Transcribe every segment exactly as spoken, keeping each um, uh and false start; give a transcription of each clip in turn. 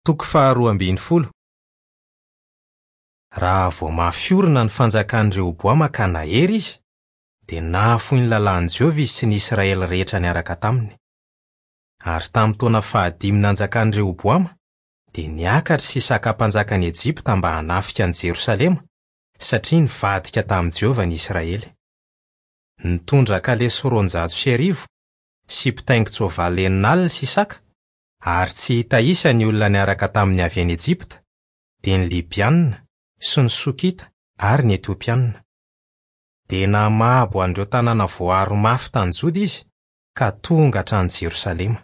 Toko faharoa ambin'ny folo. Raha vao mafiorina ny fanjakan'i Rehoboama ka nahery izy, dia nahafoy ny lalàn'i Jehova izy sy ny Israely rehetra niaraka taminy. Ary tamin'ny taona fahadimy nanjakan'i Rehoboama, dia niakatra Sisaka mpanjakan'i Ejipta mba hanafika an'i Jerosalema, satria nivadika tamin'i Jehova ny Israely. Nitondra kalesy roanjato sy arivo sy pitaingin-tsoavaly enina alina Sisaka, ary tsy hita isa ny olona niaraka taminy avy any Ejipta, dia ny Libianina sy ny Sokita ary ny Etiopianina. Dia namabo an'ireo tanàna voaro mafy tany Joda izy, ka tonga hatrany Jerosalema.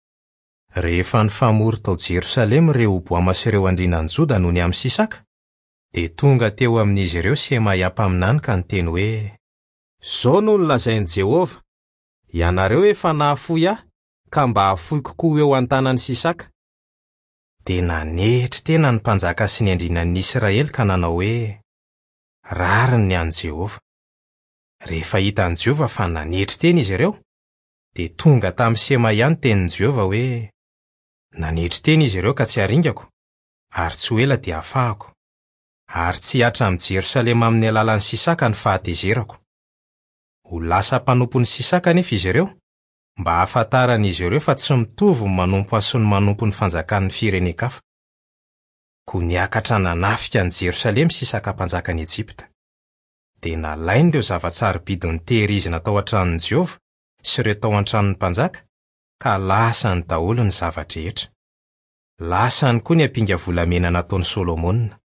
Rehefa nifamory tao Jerosalema Rehoboama sy ireo andrinan'i Joda noho ny amin'ny Sisaka, dia tonga teo amin'izy ireo Semaia mpaminany ka niteny hoe: "Zao no nolazain'i Jehova, ianareo efa nahafoy ahy, ka mba hafoy kokoa eo an-tanan'i Sisaka." Dia nanehitry tena ny mpanjaka sy ny andrinan'ny Israely ka nanao hoe: "Rariny ny an'i Jehova." Rehefa hitan'i Jehova fa nanehitry tena izy ireo, dia tonga tamin'i Semaia ny tenin'i Jehova hoe: "Nanehitry tena izy ireo ka tsy haringako, ary tsy ho ela dia hafahako, ary tsy hatra amin'i Jerosalema amin'ny alalan'i Sisaka ny fahatezerako." Ho lasa mpanompo ny Sisaka nefa izy ireo, mba hahafantaran'izy ireo fa tsy mitovy ny manompo azy sy ny manompo ny fanjakan'ny firenen-kafa. Ko niakatra nanafika an'i Jerosalema Sisaka mpanjakan'i Ejipta. Dia nalainy ireo zava-tsarobidy nitehirizina tao an-tranon'i Jehova sy ireo tao an-tranon'ny mpanjaka, ka lasany daholo ny zavadrehetra. Lasany koa ny ampinga volamena nataon'i Solomona.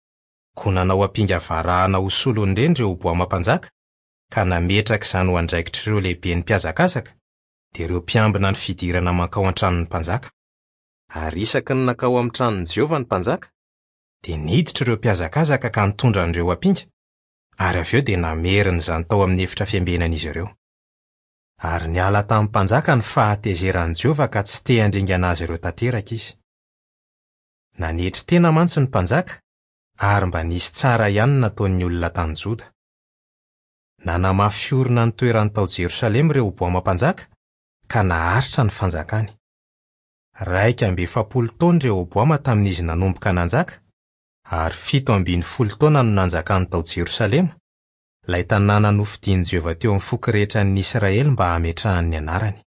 Ko nanao ampinga varahana ho solony ireny Rehoboama mpanjaka, ka nametraka izany ho andraikitra ireo lehiben'ny mpiazakazaka, dia ireo mpiambina ny fidirana mankao an-tranon'ny mpanjaka. Ary isaky ny nakao amin'ny tranon'i Jehova ny mpanjaka, dia niditra ireo mpiazakazaka ka nitondra an'ireo ampinga, ary avy eo dia nameriny izany tao amin'ny efitra fiambenan'izy ireo. Ary niala tamin'ny mpanjaka ny fahatezeran'i Jehova ka tsy te handringana azy ireo tanteraka izy. Nanehitry tena mantsy ny mpanjaka, ary mba nisy tsara ihany nataon'ny olona tany Joda. Nanamafiorina ny toerany tao Jerosalema Rehoboama mpanjaka, ka naharitra ny fanjakany. Raika amby efapolo taona Rehoboama tamin'izy nanomboka nanjaka, ary fito ambin'ny folo taona no nanjakany tao Jerosalema, ilay tanàna nofidian'i Jehova teo amin'ny foky rehetran'ny Israely mba hametrahany ny anarany.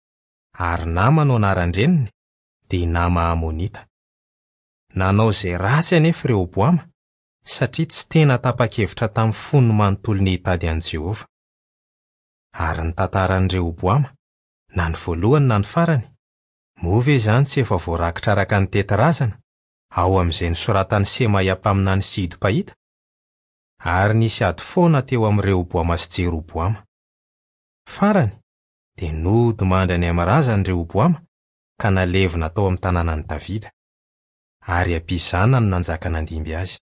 Ary nama no anaran-dreniny, dia nama Amonita. Nanao izay ratsy anefa Rehoboama, satria tsy tena tapa-kevitra tamin'ny fony manontolo ny hitady an'i Jehova. Ary ny tantaran'i Rehoboama, na ny voalohany na ny farany, moa ve izany tsy efa voarakitra araka ny teti-razana, ao amin'izay nosoratan'i Semaia mpaminany sy Ido mpahita? Ary nisy ady foana teo amin'ny Rehoboama sy Jeroboama. Farany, dia nody mandry any amin'ny razany Rehoboama, ka nalevina tao amin'ny tanànan'i Davida. Ary Abizana no nanjaka nandimby azy.